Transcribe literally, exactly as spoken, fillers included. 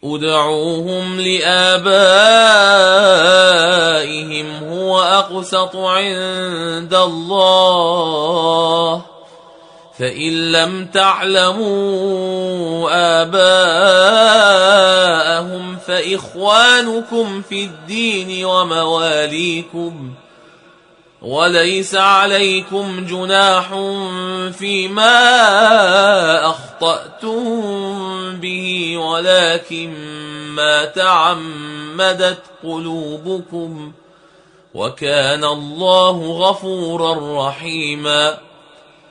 ادعوهم لآبائهم هو أقسط عند الله فإن لم تعلموا آباءهم فإخوانكم في الدين ومواليكم وليس عليكم جناح فيما أخطأتم به ولكن ما تعمدت قلوبكم وكان الله غفورا رحيما.